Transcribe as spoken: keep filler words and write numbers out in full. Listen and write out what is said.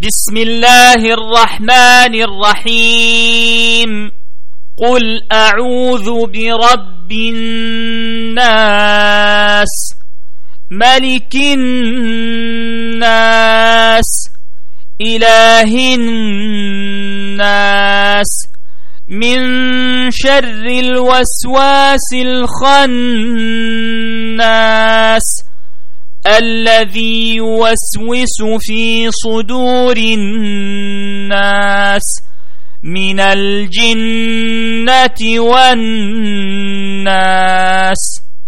بسم الله الرحمن الرحيم قل أعوذ برب الناس ملك الناس إله الناس من شر الوسواس الخناس الذي يوسوس في صدور الناس من الجنة والناس.